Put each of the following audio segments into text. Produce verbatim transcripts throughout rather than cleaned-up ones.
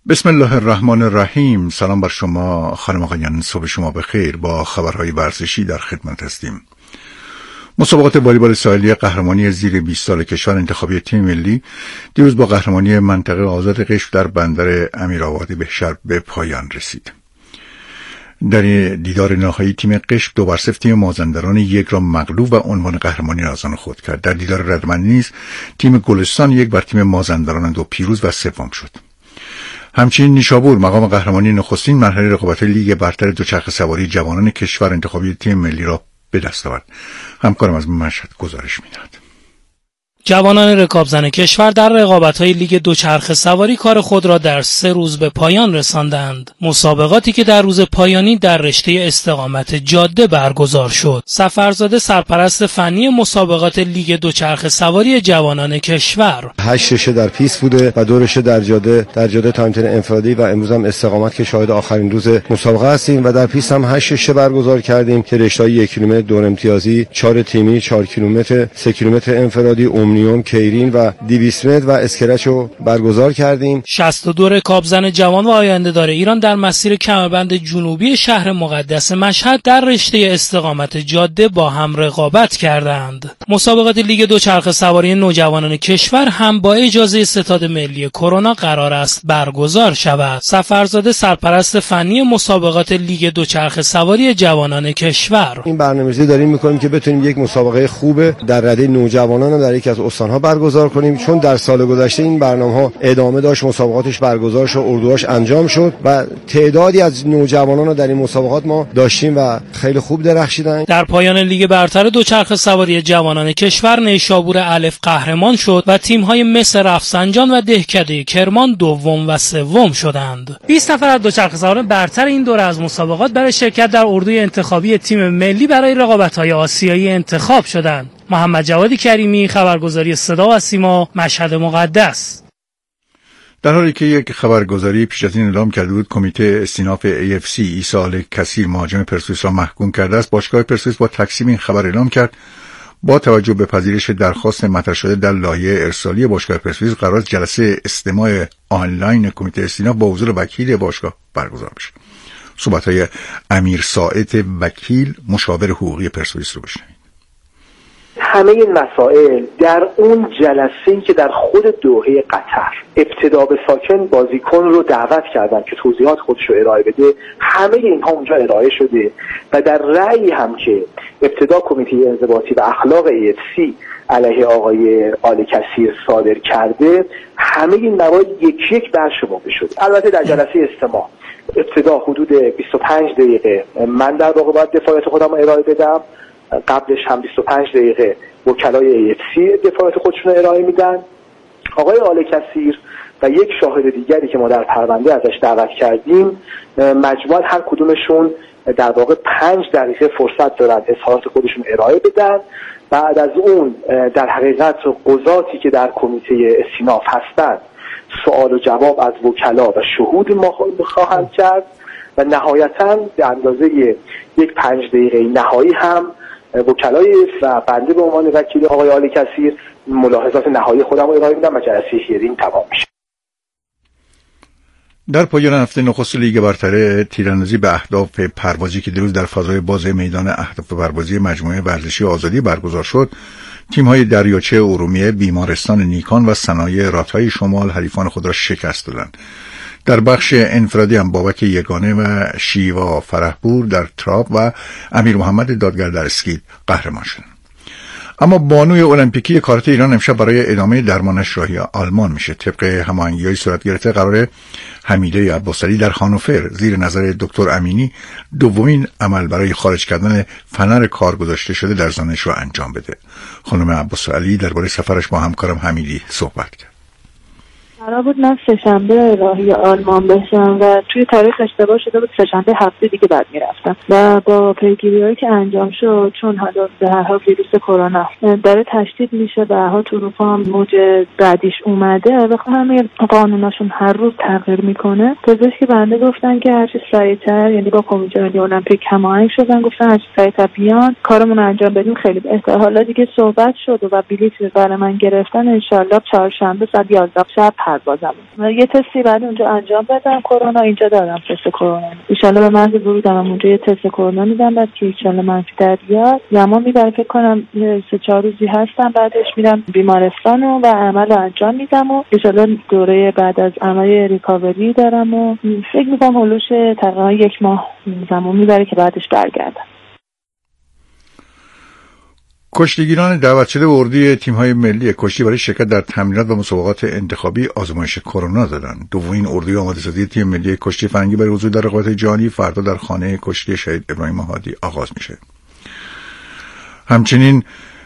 بسم الله الرحمن الرحیم. سلام بر شما خانم آقایان، صبح شما بخیر. با خبرهای ورزشی در خدمت هستیم. مسابقات والیبال ساحلی قهرمانی زیر بیست سال کشور انتخابی تیم ملی دیروز با قهرمانی منطقه آزاد قشم در بندر امیرآباد بهشهر به پایان رسید. در دیدار نهایی تیم قشم دو بر صفر تیم مازندران یک را مغلوب و عنوان قهرمانی را از آن خود کرد. در دیدار ردمندی نیز تیم گلستان یک بر تیم مازندران دو پیروز و سوم شد. همچنین نیشابور مقام قهرمانی نخستین مرحله رقابت لیگ برتر دوچرخه سواری جوانان کشور انتخابی تیم ملی را به دست آورد. همکارم از مشهد گزارش می‌دهد. جوانان رکابزن کشور در رقابت‌های لیگ دوچرخه سواری کار خود را در سه روز به پایان رساندند. مسابقاتی که در روز پایانی در رشته استقامت جاده برگزار شد. سفرزاده سرپرست فنی مسابقات لیگ دوچرخه سواری جوانان کشور. هشت رشته در پیست بوده و دو رشته در جاده، در جاده تایم‌تن انفرادی و امروز هم استقامت که شاهد آخرین روز مسابقه هستیم و در پیست هم هشت رشته برگزار کردیم که رشته‌های یک کیلومتر دور امتیازی، چهار تیمی، چهار کیلومتر، سه کیلومتر انفرادی، اومنیوم، کیرین و دویست متر و اسکرچ رو برگزار کردیم. شصت و دو رکابزن جوان و آینده دار ایران در مسیر کمربند جنوبی شهر مقدس مشهد در رشته استقامت جاده با هم رقابت کردند. مسابقات لیگ دوچرخه سواری نوجوانان کشور هم با اجازه ستاد ملی کرونا قرار است برگزار شود. سفرزاده سرپرست فنی مسابقات لیگ دوچرخه سواری جوانان کشور. این برنامه‌ریزی داریم می‌کنیم که بتونیم یک مسابقه خوب در رده نوجوانان در یکی از استان‌ها برگزار کنیم، چون در سال گذشته این برنامه‌ها ادامه داشت، مسابقاتش برگزار شد، اردوهاش انجام شد و تعدادی از نوجوانان رو در این مسابقات ما داشتیم و خیلی خوب درخشیدن. در پایان لیگ برتر دوچرخه سواری جوانان کشور نیشابور الف قهرمان شد و تیم‌های مصر رفسنجان و دهکده کرمان دوم و سوم شدند. بیست نفر از دوچرخه سواران برتر این دوره از مسابقات برای شرکت در اردوی انتخابی تیم ملی برای رقابت‌های آسیایی انتخاب شدند. محمد جواد کریمی، خبرگزاری صدا و سیما، مشهد مقدس. در حالی که یک خبرگزاری پیش از این اعلام کرده بود کمیته استیناف ای اف سی عیسی آل کثیر مهاجم پرسپولیس را محکوم کرده است، باشگاه پرسپولیس با تکذیب این خبر اعلام کرد با توجه به پذیرش درخواست مطرح شده در لایحه ارسالی باشگاه پرسپولیس قرار است جلسه استماع آنلاین کمیته استیناف با حضور وکیل باشگاه برگزار بشه. صحبت‌های امیر ساعد وکیل مشاور حقوقی پرسپولیس رو بشنوید. همه این مسائل در اون جلسه‌ای که در خود دوحه قطر ابتدا به ساکن بازیکن رو دعوت کردن که توضیحات خودش رو ارائه بده، همه اینها اونجا ارائه شده و در رأی هم که ابتدا کمیته انضباطی و اخلاق ای اف سی علیه آقای آل کثیر صادر کرده، همه این موارد یکی یک برشمرده شده. البته در جلسه استماع ابتدا حدود بیست و پنج دقیقه من در واقع باید دفاعات خودم رو ارائه بدم، قبلش هم بیست و پنج دقیقه وکلای ای اف سی دفاعات خودشون رو ارائه میدن. آقای آل کثیر و یک شاهد دیگری که ما در پرونده ازش دعوت کردیم، مجموعاً هر کدومشون در واقع پنج دقیقه فرصت دارن اظهارات خودشون ارائه بدن. بعد از اون در حقیقت قضاتی که در کمیته استیناف هستند سوال و جواب از وکلا و شهود ما خواهند کرد و نهایتاً به اندازه یک پنج دقیقه نهایی هم وکلای و بنده به عنوان وکیل آقای آل کثیر ملاحظات نهایی خودم رو ارائه میدم و جلسه هیرینگ تمام میشه. در پایان هفته نخست لیگ برتر تیراندازی به اهداف پروازی که دیروز در فضای باز میدان اهداف پروازی مجموعه ورزشی آزادی برگزار شد، تیم‌های دریاچه ارومیه، بیمارستان نیکان و صنایع رادهای شمال حریفان خود را شکست دادند. در بخش انفرادی هم بابک یگانه و شیوا فرحپور در تراپ و امیر محمد دادگر در اسکیت قهرمان شدند. اما بانوی المپیکی کاراته ایران امشب برای ادامه درمانش راهی آلمان میشه. طبق هماهنگی‌های صورت گرفته قراره حمیده عباسعلی در هانوفر زیر نظر دکتر امینی دومین عمل برای خارج کردن فنر کار گذاشته شده در زانش رو انجام بده. خانم عباسعلی درباره سفرش با همکارم حمیدی صحبت کرد. قرار بود من سه‌شنبه راهی آلمان بشم و توی تاریخ اشتباه شده بود، سه‌شنبه هفته دیگه بعد میرفتم و با پیگیری‌هایی که انجام شد، چون حالا به هر حال ویروس کرونا داره تشدید میشه، به هر حال تو اروپا هم موج بعدیش اومده و همه قانوناشون هر روز تغییر میکنه. پزشکی بنده گفتن که هر چی سریعتر، یعنی با کمیته ملی المپیک هماهنگ شدن، گفتن هر چی سریعتر بیان کارمون انجام بدیم خیلی بهتره. حالا دیگه صحبت شد و بلیط برای من گرفتن، ان شاءالله چهارشنبه ساعت یازده شب پروازم. یه تستی بعد اونجا انجام بدم کرونا، اینجا دارم تست کرونا. ان شاءالله به محض ورود دارم اونجا یه تست کرونا میدم، بعد که ان شاءالله منفی در بیاد زمان میبره، فکر کنم سه چهار روزی هستم، بعدش میرم بیمارستان و عمل انجام میدم و ان شاءالله دوره بعد از عمل ریکاوری دارم و فکر میکنم هولوش تقریبا یک ماه زمان میبره که بعدش برگردم. کشتیگیران دعوت شده به اردوی تیم‌های ملی کشتی برای شرکت در تمرینات و مسابقات انتخابی آزمایش کرونا دادند. دومین اردوی آماده‌سازی تیم ملی کشتی فرنگی برای حضور در رقابت جهانی فردا در خانه کشتی شهید ابراهیم هادی آغاز میشه. همچنین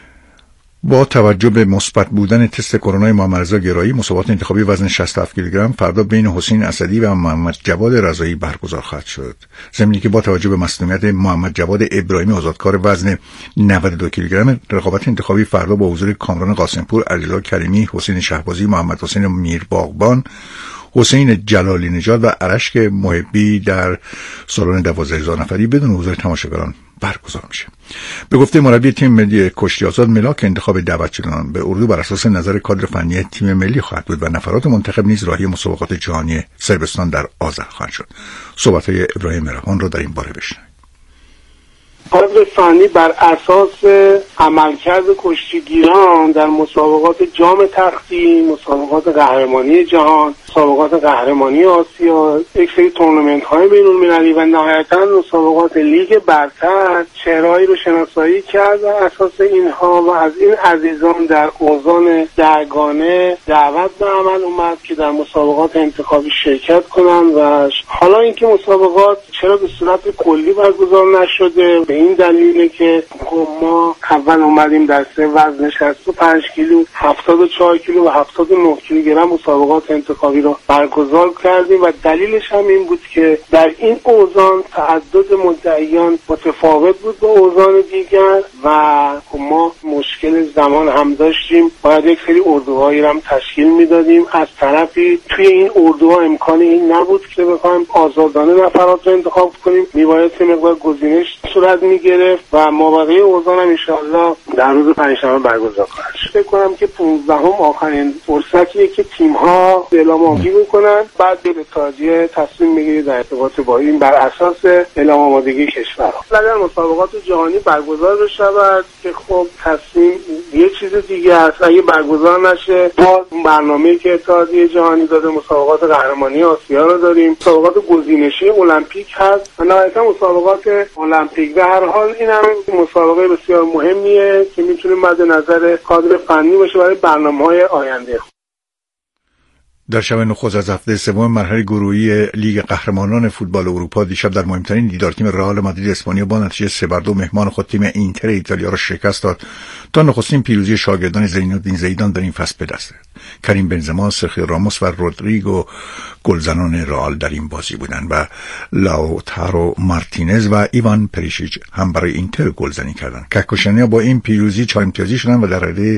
با توجه به مثبت بودن تست کرونا محمد رضا گرایی، مسابقات انتخابی وزن شصت و هفت کیلوگرم فردا بین حسین اسدی و محمد جواد رضایی برگزار خواهد شد. ضمن که با توجه به مصونیت محمد جواد ابراهیمی آزادکار وزن نود و دو کیلوگرم، رقابت انتخابی فردا با حضور کامران قاسمپور، علیرضا کریمی، حسین شهبازی، محمد حسین میرباغبان، حسین جلالی نژاد و ارشک محبی در سالن دوازده هزار نفری بدون حضور تماشاگران برگزار میشه. به گفته مربی تیم ملی کشتی آزاد ملاک، انتخاب دعوت شدگان به اردو بر اساس نظر کادر فنی تیم ملی خواهد بود و نفرات منتخب نیز راهی مسابقات جهانی صربستان در آذر خواهند شد. صحبت‌های ابراهیم مرهان را در این باره بشنوید. کادر فنی بر اساس عملکرد کشتیگیران در مسابقات جام تختی، مسابقات قهرمانی جهان، مسابقات قهرمانی آسیا، یک سری تورنمنت‌های بین‌المللی و نهایتاً مسابقات لیگ برتر چهرهایی رو شناسایی کرد و اساس اینها و از این عزیزان در اوزان درگانه دعوت به عمل اومد که در مسابقات انتخابی شرکت کنند. و حالا اینکه مسابقات چرا به صورت کلی برگزار نشده، به این دلیله که ما اول اومدیم در سه وزن شصت و پنج کیلو، هفتاد و چهار کیلو و هفتاد و نه کیلوگرم مسابقات انتخابی رو برگزار کردیم و دلیلش هم این بود که در این اوزان تعدد مدعیان متفاوت بود با اوزان دیگر و ما مشکل زمان هم داشتیم، باید یک سری اردوهایی رو هم تشکیل میدادیم. از طرفی توی این اردوها امکان این نبود که بخوایم آزادانه نفرات رو انتخاب کنیم، میباید که مقدار گزینش صورت میگرفت و مابقی اوزان هم انشاءالله در روز پنجشنبه برگزار خواهد شد. فکر کنم که پانزدهم آخرین فرصتیه که تیم‌ها اعلام آمادگی میکنن، بعد به اتحادیه تصمیم میگیره در ارتباط با این بر اساس اعلام آمادگی کشورها. اگر مسابقات جهانی برگزار بشود که خب تصمیم یه چیز دیگه است، اگه برگزار نشه با برنامه‌ای که اتحادیه جهانی داده مسابقات قهرمانی آسیا رو داریم، مسابقات گزینشی المپیک هست و نهایتا مسابقات المپیک. به هر حال این هم مسابقه بسیار مهمیه که میتونه مد نظر کادر فنی باشه برای برنامه‌های آینده. در شب نخست از هفته سوم مرحله گروهی لیگ قهرمانان فوتبال اروپا دیشب در مهمترین دیدار تیم رئال مادرید اسپانیا با نتیجه سه بر دو مهمان خود تیم اینتر ایتالیا را شکست داد تا نخستین پیروزی شاگردان زینالدین زیدان در این فصل به دست آورد. کریم بنزما، سرخیو راموس و رودریگو گلزنان رئال در این بازی بودند و لاوتارو مارتینز و ایوان پریشیچ هم برای اینتر گلزنی کردند. کهکشانی‌ها با این پیروزی چهار امتیازی شدند و در رده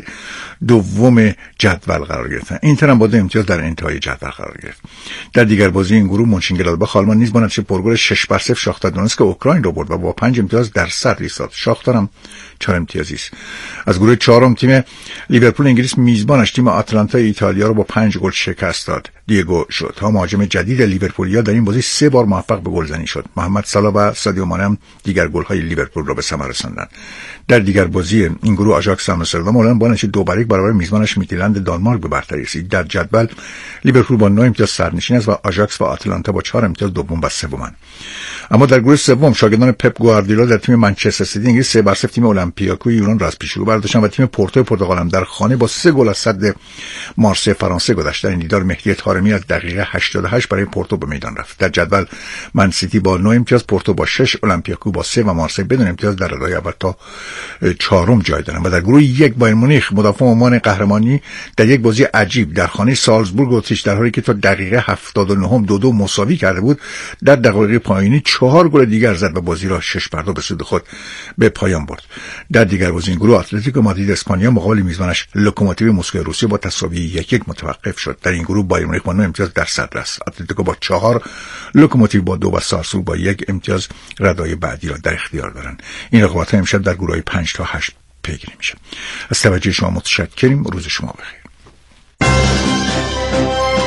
دوم جدول قرار گرفتند. اینتر هم با دو امتیاز در انتهای جدول قرار گرفت. در دیگر بازی این گروه مونشنگلادباخ آلمان نیز با نتیجه پرگل شش بر صفر شاختار دونتسک اوکراین را برد و با پنج امتیاز در صدر ایستاد. شاختار هم چهار امتیازی است. از گروه چهارم تیم لیورپول انگلیس میزبانش تیم آتلانتا ایتالیا را با پنج گل شکست داد. دیگو ژوتا مهاجم جدید لیورپولیا در این بازی سه بار موفق به گلزنی شد. محمد صلاح و سادیو مانه هم دیگر گل‌های لیورپول را به ثمر رساندند. در دیگر بازی این گروه آژاکس آمستردام هلند با نتیجه دو بر یک برابر میزبانش میتیلند دانمارک به برتری رسید. در جدول لیورپول با نه امتیاز سرنشین است و آژاکس و آتلانتا با چهار امتیاز دوم و سومند. اما در گروه سوم شاگردان پپ گواردیولا در تیم منچستر سیتی انگلیس سه بر صفر تیم اولمپیاکوی یونان را از پیشرو برداشتند و تیم پورتو پرتغال هم در خانه با سه گل از صد مارسی فرانسه گذشت. در این دیدار مهدی طارمی از دقیقه هشتاد و هشت برای پورتو به میدان رفت. در جدول من سیتی با نه امتیاز، پورتو با شش، اولمپیاکو با سه و مارسی بدون امتیاز در ردای اول تا چهارم جای دارند. و در گروه یک بایر مونیخ مدافع عنوان قهرمانی در یک بازی عجیب در خانه سالزبورگ اتریش در حالی که تا دقیقه هفتاد و نه دو دو مساوی کرده بود در دقایق پایانی چهار گل دیگر زد و بازی را شش بر دو به سود خود به پایان برد. در دیگر بازی این گروه اتلتیکو مادرید اسپانیا مقابل میزبانش لوکوموتیو مسکو روسیه با تساوی یک یک متوقف شد. در این گروه بایر مونیخ با نه امتیاز در صدر است. اتلتیکو با چهار، لوکوموتیو با دو و سارسول با یک امتیاز ردای بعدی را در اختیار دارند. این رقابت‌ها امشب در گروه‌های پنج تا هشت پیگیری میشه. از توجه شما متشکریم. روز شما بخیر.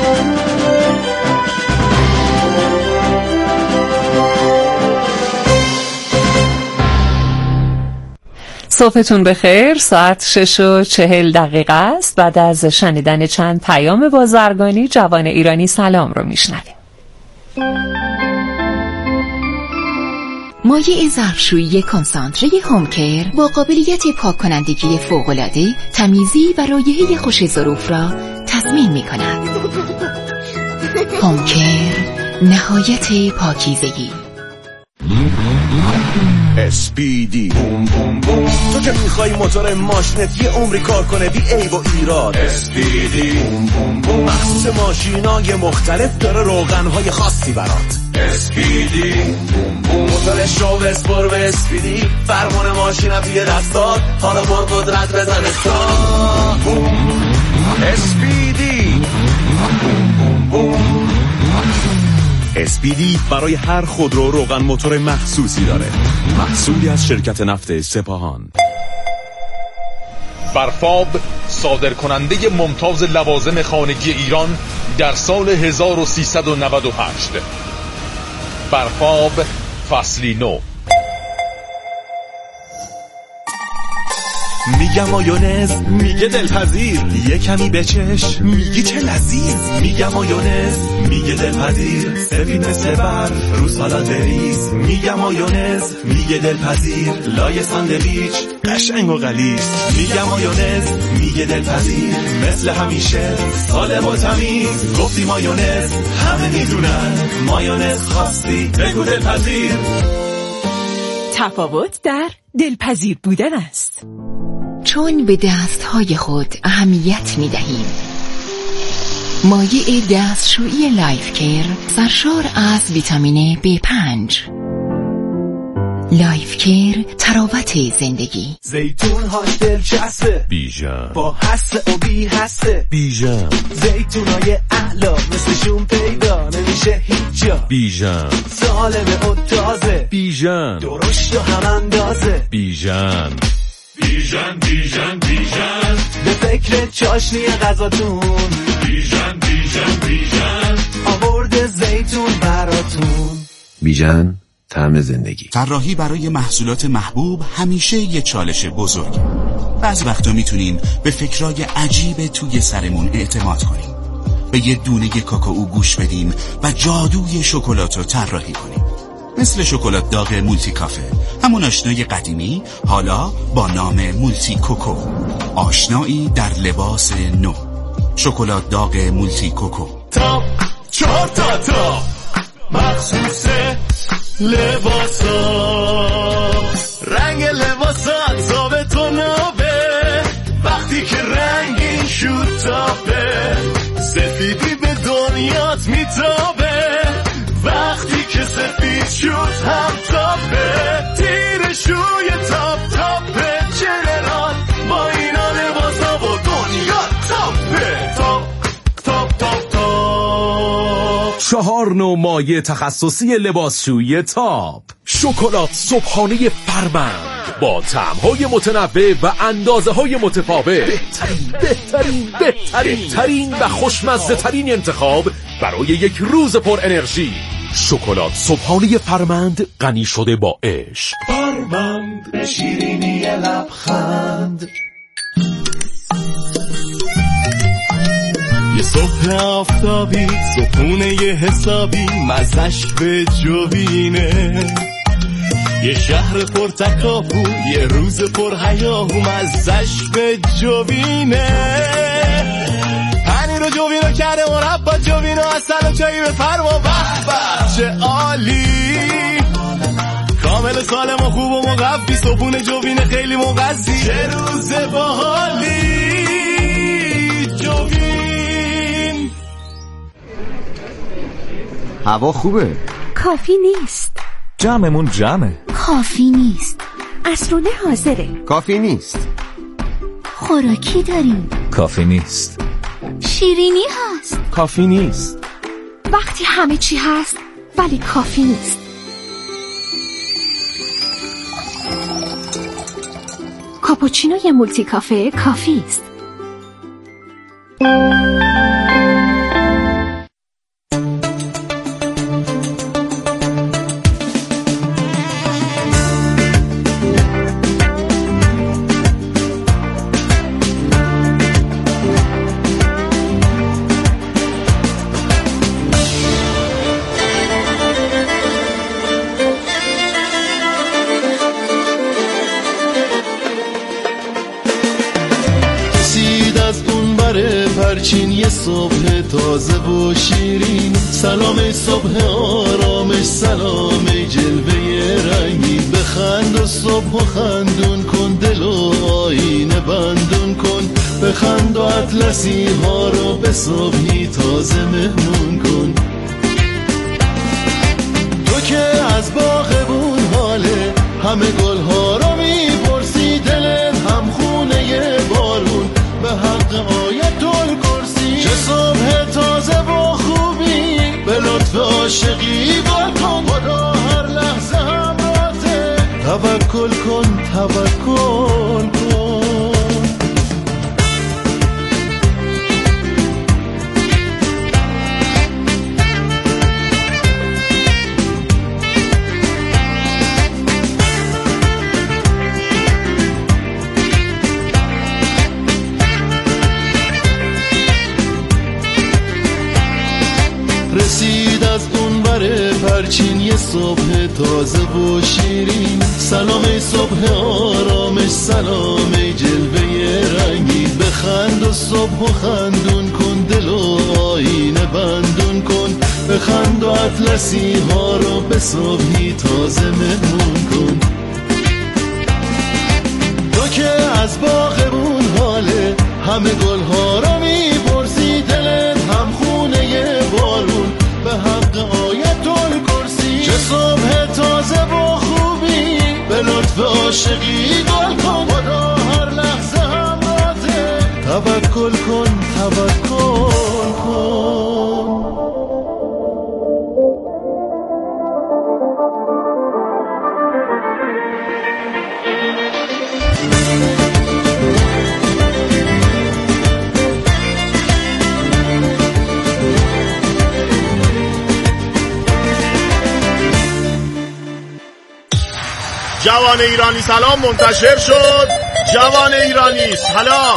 صبحتون بخیر. ساعت شش و چهل دقیقه است. بعد از شنیدن چند پیام بازرگانی، جوان ایرانی سلام رو میشنویم. مایع ظرفشویی کنسانتره هومکر با قابلیت پاک کنندگی فوق‌العاده، تمیزی و رایحه خوش ظروف را تضمین می کند. هومکر، نهایت پاکیزگی. اس پی دی بوم بوم بوم. تو که میخوای موتور ماشینت یه عمری کار کنه بی عیب و ایراد، اس پی دی بوم بوم بوم. مخصوص ماشینای مختلف داره روغنهای خاصی برات. اس پی دی بوم بوم. موتورش رو بسپر به اس پی دی، فرمان ماشینم توی دستات، حالا با قدرت بزن استارت. بوم اس پی دی بوم بوم بوم. اس پی دی برای هر خودرو روغن موتور مخصوصی داره، محصولی از شرکت نفت سپاهان. برفاب، صادر کننده ممتاز لوازم خانگی ایران در سال هزار و سیصد و نود و هشت. برفاب فصلی نو. میگم مایونز، میگه دلپذیر، یه کمی بچش، میگی چه لذیذ. میگم مایونز، میگه دلپذیر، سفید مثل برف رو سالاد بریز. میگم مایونز، میگه دلپذیر، لای ساندویچ قشنگ و غلیظ. میگم مایونز، میگه دلپذیر، مثل همیشه سالم و تمیز. گفتی مایونز، همه میدونن مایونز خواستی بگو دلپذیر. تفاوت در دلپذیر بودن است. چون به دستهای خود اهمیت می دهیم. مایع دستشویی لایف کیر سرشار از ویتامین بی پنج. لایف کیر، تراوت زندگی. زیتون های دلچسبه، بیژن با حسه و بی حسه، بیژن زیتون های احلا مثلشون پیدا نمیشه هیچ جا، بیژن سالمه و تازه، بیژن درشت و هم اندازه، بیژن بیژن بیژن بیژن به فکر چاشنی غذاتون، بیژن بیژن بیژن آورد زیتون براتون. بیژن، طعم زندگی. طراحی برای محصولات محبوب همیشه یه چالش بزرگ. بعضی وقتا میتونیم به فکرای عجیب توی سرمون اعتماد کنیم، به یه دونه کاکائو گوش بدیم و جادوی شکلات رو طراحی کنیم. مثل شکلات داغ مولتی کافه، همون آشنای قدیمی حالا با نام مولتی کوکو. آشنایی در لباس نو. شکلات داغ مولتی کوکو. تاپ چهار تا تاپ مخصوص لباسا، رنگ لباسات ثابت و نابه، وقتی که رنگین شد تاپه، سفیدی به دنیات میتابه، وقتی که سفید شد هم تاپه، تیر شوی تاپ تاپه، جنرال با اینا لباسا و دنیا تاپه، تاپ تاپ تاپ تاپ. چهار نوع مایع تخصصی لباسشویی تاپ. شکلات صبحانه فرمند با طعم‌های متنوع و اندازه‌های متفاوت. بهترین بهترین بهترین بهترین و خوشمزه ترین انتخاب برای یک روز پر انرژی. شکلات صبحانه فرمند، غنی شده با عشق. فرمند به شیرینی لبخند. یه صبح آفتابی، صبحونه یه حسابی، مزش به جوینه. یه شهر پر تکاپو، یه روز پر هیاهو، مزش به جوینه. پنیر و جوینو کرده مربا، جوینو اصل و چایی به فرما، به به چه عالی. کامل سالم و خوب و مقوی، صبحونه جوینه خیلی مغذی، چه روز باحالی. جوین هوا خوبه، کافی نیست. جمعمون جمعه. کافی نیست. عصرونه حاضره. کافی نیست. خوراکی داریم. کافی نیست. شیرینی هست. کافی نیست. وقتی همه چی هست ولی کافی نیست. کاپوچینوی مولتی کافه کافی است. پرچین یه صبح تازه و شیرین. سلام ای صبح آرامش، سلام ای جلوه رنگین. بخند و صبح و خندون کن، دل و آینه بندون کن. بخند و اطلسی ها رو به صبحی تازه مهمون کن. تو که از باغبون حاله، همه گل ها رو میپرسی. دلت هم خونه بارون، به حق آیت الکرسی. چه صبح تازه و خوبی، به لطف عاشقی بکن. خدا هر لحظه همراهته، توکل کن توکل کن. رسید از اون بره پرچین یه صبح تازه و شیرین. سلام ای صبح آرامش، سلام ای جلوه رنگین. بخند و صبح و خندون کن، دل و آینه بندون کن. بخند و اطلسی ها رو به صبحی تازه مهمون کن. تو که از باغبون حاله، همه گل ها رو میپرسی. دلت هم خونه بارون، به حق آیت الکرسی. چه صبح تازه و خوبی، به لطف عاشقی گل کن. خدا هر لحظه همراهته، توکل کن توکل کن. جوان ایرانی سلام منتشر شد. جوان ایرانی سلام.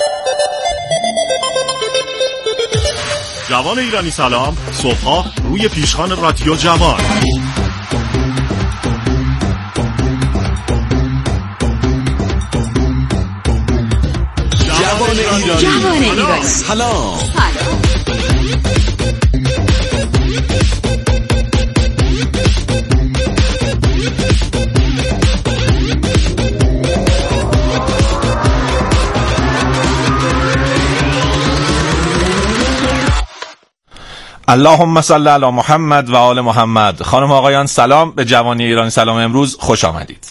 جوان ایرانی سلام صبحا روی پیشخوان رادیو جوان. جوان ایرانی جوان ایرانی سلام. اللهم صل علی محمد و آل محمد. خانم آقایان سلام، به جوانی ایرانی سلام امروز خوش آمدید.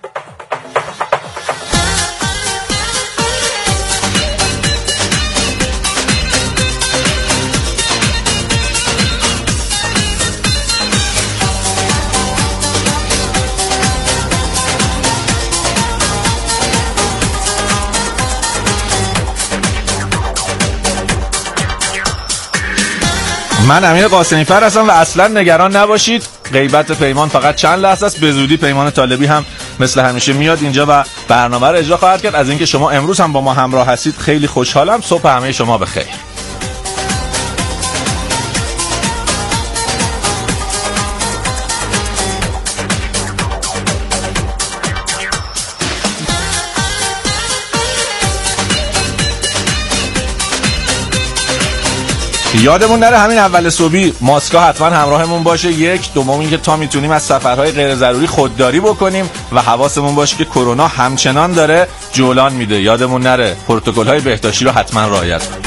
من امیر قاسمی فر هستم و اصلا نگران نباشید. غیبت پیمان فقط چند لحظه است. به زودی پیمان طالبی هم مثل همیشه میاد اینجا و برنامه رو اجرا خواهد کرد. از اینکه شما امروز هم با ما همراه هستید خیلی خوشحالم. صبح همه شما بخیر. یادمون نره همین اول صبحی ماسکا حتما همراهمون باشه. یک دوم اینکه تا میتونیم از سفرهای غیر ضروری خودداری بکنیم و حواسمون باشه که کرونا همچنان داره جولان میده. یادمون نره پروتکل‌های بهداشتی رو حتما رعایت کنیم.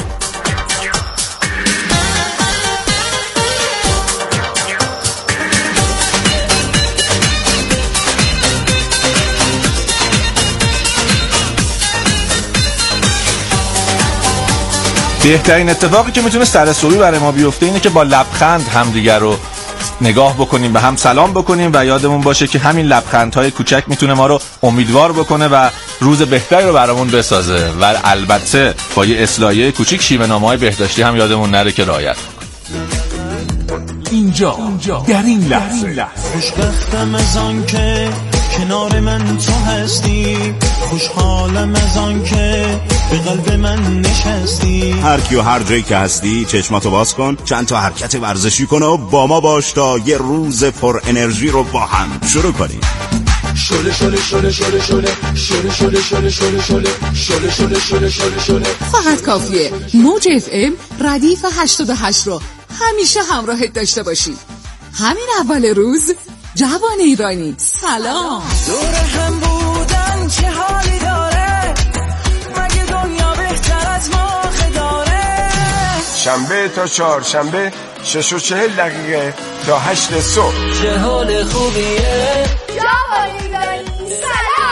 بهترین اتفاقی که میتونه سر صبحی برای ما بیفته اینه که با لبخند همدیگر رو نگاه بکنیم، به هم سلام بکنیم و یادمون باشه که همین لبخندهای کوچک میتونه ما رو امیدوار بکنه و روز بهتری رو برامون بسازه. و البته با یه اصلاحیه کوچیک شیوه نامه‌های بهداشتی هم یادمون نره که رعایت کنیم. اینجا در این لحظه خوشبختم از آن که کنار من تو هستی، خوشحالم از آن که به قلب من نشستی. هر کی و هر جایی که هستی چشماتو باز کن، چند تا حرکت ورزشی کن و با ما باش تا یه روز پر انرژی رو با هم شروع کنیم. شله شله شله شله شله شله شله شله شله شله شله شله شله شله. فقط کافیه موج اف ام ردیف هشتاد و هشت رو همیشه همراهت داشته باشی. همین اول روز جوان ایرانی سلام. دور هم بودن چه حالی داره، مگه دنیا بهتر از ما داره. شنبه تا چهارشنبه شش و چهل دقیقه تا هشت صبح. چه حال خوبیه جوان ایرانی سلام.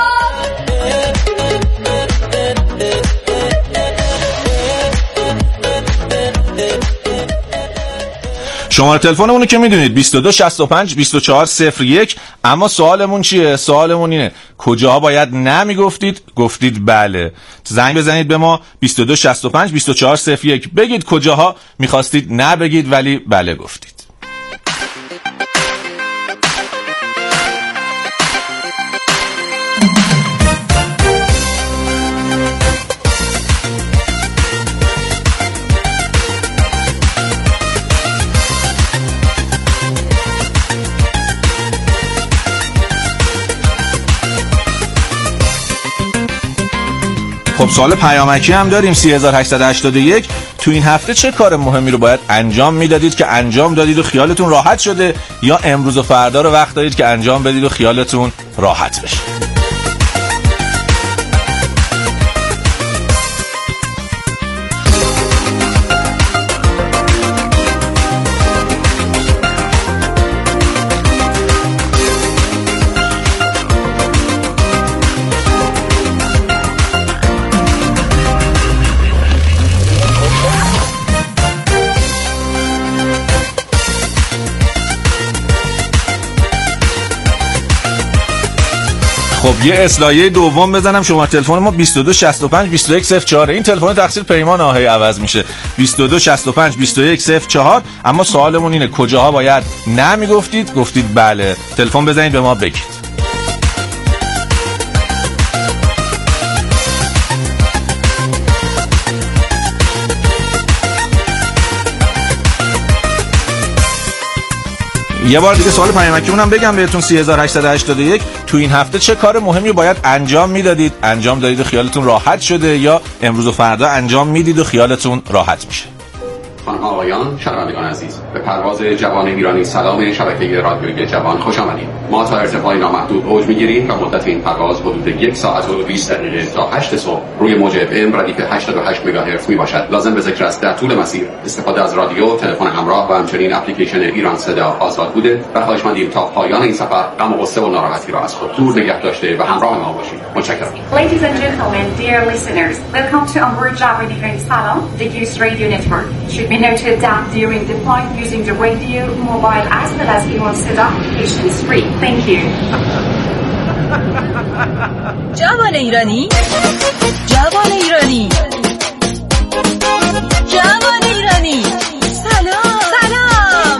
شماره تلفنمون رو که میدونید بیست و دو شصت و پنج بیست و چهار صفر یک. اما سوالمون چیه؟ سوالمون اینه کجاها باید نمیگفتید گفتید بله. زنگ بزنید به ما بیست و دو شصت و پنج بیست و چهار صفر یک. بگید کجاها میخواستید نبگید ولی بله گفتید. خب سوال پیامکی هم داریم سه هزار و هشتصد و هشتاد و یک. تو این هفته چه کار مهمی رو باید انجام میدادید که انجام دادید و خیالتون راحت شده، یا امروز و فردا رو وقت دارید که انجام بدید و خیالتون راحت بشه؟ خب یه اصلاحیه دوم بزنم. شما تلفن ما بیست و دو شصت و پنج بیست و یک صفر چهار. این تلفن تقصیر پیمان آهی عوض میشه. بیست و دو شصت و پنج بیست و یک صفر چهار. اما سوالمون اینه کجاها باید نمیگفتید گفتید بله. تلفن بزنید به ما بگید. یه بار دیگه سوال پیامکیمون هم بگم بهتون سه هزار و هشتصد و هشتاد و یک. تو این هفته چه کار مهمی باید انجام میدادید انجام دادید و خیالتون راحت شده، یا امروز و فردا انجام میدید و خیالتون راحت میشه؟ خانم آقایان، شنوندگان عزیز، به پرواز جوان ایرانی سلام شبکه رادیویی جوان خوش آمدید. ما تا ارتفاع نامحدود اوج میگیریم و مدت این پرواز حدود یک ساعت و بیست دقیقه تا هشت صبح روی موج اف ام ردیف هشتاد و هشت مگاهرتز می باشد. لازم به ذکر است در طول مسیر استفاده از رادیو، تلفن همراه و همچنین اپلیکیشن ایران صدا آزاد بوده و خواهشمندیم تا پایان این سفر غم و غصه و ناراحتی را از خود دور نگه داشته و همراه ما باشید. متشکرم. Ladies and gentlemen, dear listeners, welcome to onboard Java Iran Salam, the Use Radio Network. Should be noted that during deploying using the radio, mobile as well as Iran Seda application is free. Thank you. جوان ایرانی جوان ایرانی جوان ایرانی سلام سلام.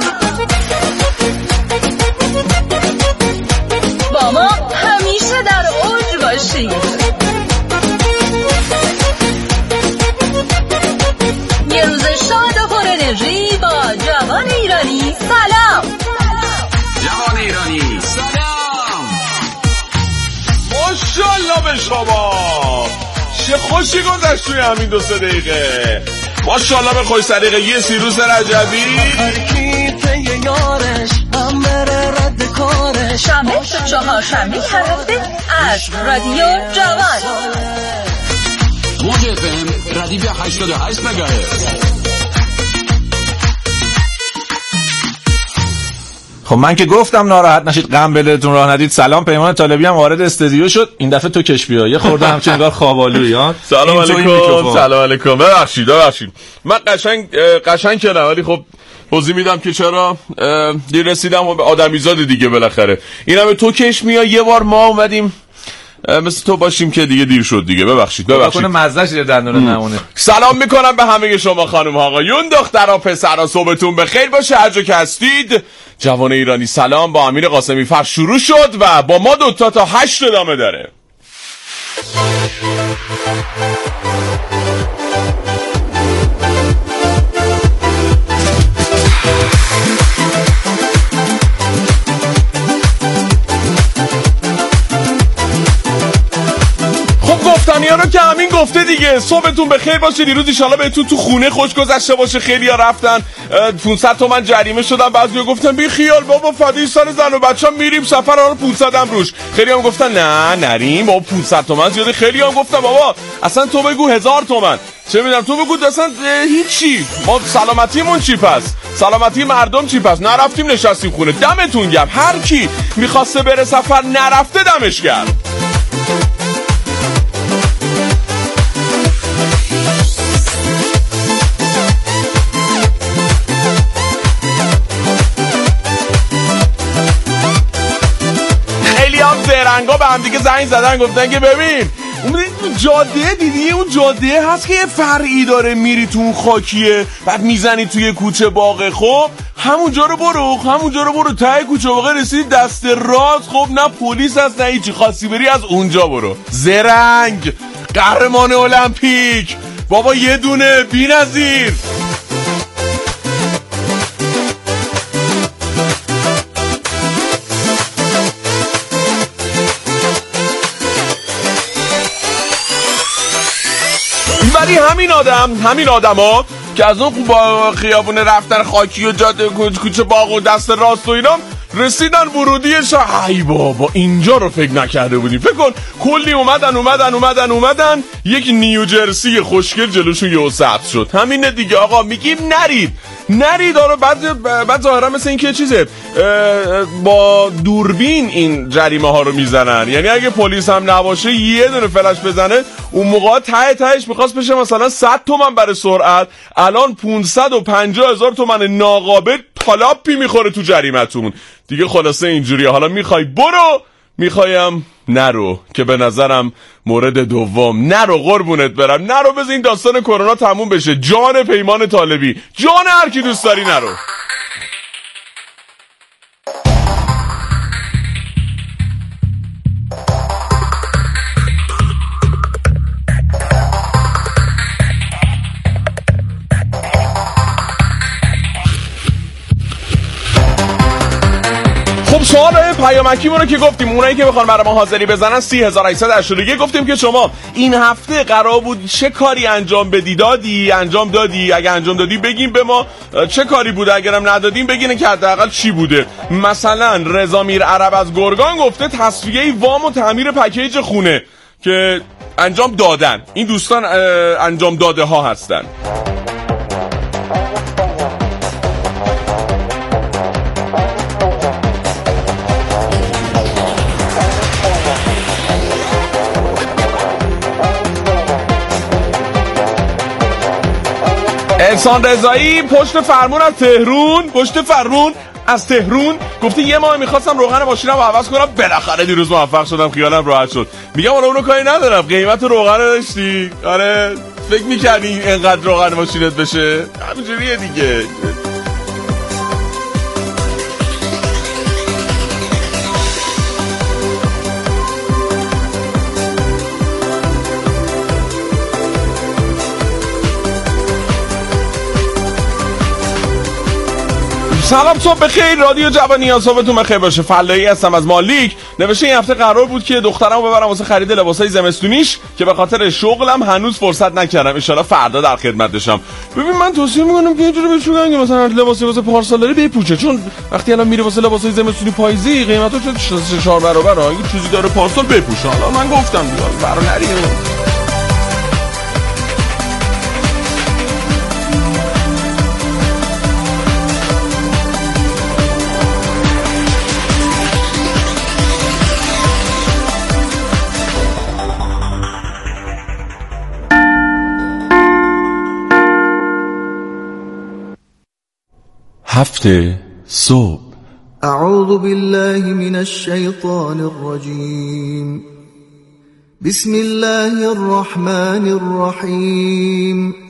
با ما همیشه در اوج باشید. یه روز شاد و پر انرژی با جوان ایرانی سلام. جوان ایرانی سلام. ماشاءالله به شما، چه خوشی گذشت توی همین دو سه دقیقه. ماشاءالله به خوش سلیقه یه سیروس رجبی شنبه تا چهارشنبه هر هفته از رادیو جوان موج اف ام ردیف هشتاد و هشت مگاهرتز. خب من که گفتم ناراحت نشید، غم به دلتون راه ندید. سلام، پیمان طالبی هم وارد استودیو شد. این دفعه تو کش بیا، یه خورده همچین انگار خوابالویی ها. سلام علیکم. سلام علیکم. ببخشید ببخشید من قشنگ قشنگ کردم، ولی خب توضیح میدم که چرا. دیر رسیدم به آدمیزاد دیگه. بالاخره اینم تو کش میاد. یه بار ما اومدیم مثل تو باشیم که دیگه دیر شد دیگه. ببخشید ببخشید. بکنه مزهش زیر دندون نمونه. سلام میکنم به همه شما خانم ها آقایون، دخترها پسرها، صبحتون بخیر باشه هر جا که هستید. جوان ایرانی سلام با امیر قاسمی فر شروع شد و با ما دوتا تا هشت ادامه داره. ماریانا که همین گفته دیگه. صبحتون بخیر باشه. دیروز ان شاءالله بهتون تو خونه خوش گذشته باشه. خیلی‌ها رفتن پانصد تومن جریمه شدن، بعضیا گفتن بی خیال بابا فدای سر زن و بچه‌ام میریم سفر رو پانصد هم روش. خیلی‌ها گفتن نه نریم بابا پانصد تومن زیاده. خیلی‌ها گفتن بابا اصلا تو بگو هزار تومن، چه میدونم تو بگو اصلا هیچی، ما سلامتیمون چی پس، سلامتی مردم چی پس، نرفتیم نشستیم خونه. دمتون گرم. هر کی میخواسته بره سفر نرفته دمش گرم. خیلی هم زرنگا به هم دیگه زنگ زدن گفتن که ببین اون جاده دیدی، اون جاده هست که یه فرعی داره میری تو اون خاکیه بعد میزنی توی کوچه باغه، خب همونجا رو برو، همونجا رو برو ته کوچه باغه رسیدی دست راست، خب نه پلیس هست نه هیچی، خواستی بری از اونجا برو. زرنگ قهرمان المپیک بابا یه دونه بی‌نظیر. ولی همین آدم همین آدم ها که از اون با خیابون رفتن خاکی و جاده کوچه باغ و دست راست و اینا رسیدن ورودیش، ای بابا اینجا رو فکر نکرده بودیم. فکر کن کلی اومدن اومدن اومدن اومدن یک نیوجرسی خوشگل جلوشون یهو ثبت شد. همینه دیگه آقا، میگیم نرید نرید. آره بعد بعد ظاهرا مثل این که چیزه با دوربین این جریمه ها رو میزنن، یعنی اگه پلیس هم نباشه یه دونه فلش بزنه اون موقع ته تهش میخواست بشه مثلا صد تومن برای سرعت، الان پانصد و پنجاه هزار تومن ناقابل پالاپی میخوره تو جریمتون دیگه. خلاصه اینجوریه. حالا میخوای برو، میخوایم نرو، که به نظرم مورد دوم نرو قربونت برم، نرو بذار این داستان کرونا تموم بشه. جان پیمان طالبی، جان هر کی دوست داری نرو. سوال پیامکیمون رو که گفتیم اونایی که بخوان برای ما حاضری بزنن سی هزار و هشتصد و هشتاد و یک. گفتیم که شما این هفته قرار بود چه کاری انجام بدی، دادی انجام دادی؟ اگه انجام دادی بگیم به ما چه کاری بوده، اگرم ندادیم بگین که حداقل چی بوده. مثلا رضامیر عرب از گرگان گفته تصفیه وام و تعمیر پکیج خونه که انجام دادن. این دوستان انجام داده ها هستن. احسان رضایی پشت فرمون از تهرون پشت فرمون از تهرون گفته یه ماه میخواستم روغن ماشینم رو عوض کنم، بالاخره دیروز موفق شدم، خیالم راحت شد. میگم حالا اونو کاری ندارم، قیمت روغن رو داشتی؟ آره فکر میکردی اینقدر روغن ماشینت بشه؟ همینجوریه دیگه. سلام، صبح بخیر، رادیو جوانی، صبحتون بخیر باشه. فلایی هستم از مالیک. نوشته این هفته قرار بود که دخترمو ببرم واسه خرید لباسای زمستونیش که به خاطر شغلم هنوز فرصت نکردم، ان شاءالله فردا در خدمتشم. ببین من توصیه میکنم که اینجوری بهش بگن که مثلا لباسی واسه پارسال داره بپوشه، چون وقتی الان میره واسه لباسای زمستونی پاییزی قیمتاش سه چهار برابره، اگه چیزی داره پارسال بپوشه. حالا من گفتم دیگه برا نریم. هفته صبح. اعوذ بالله من الشیطان الرجیم. بسم الله الرحمن الرحیم.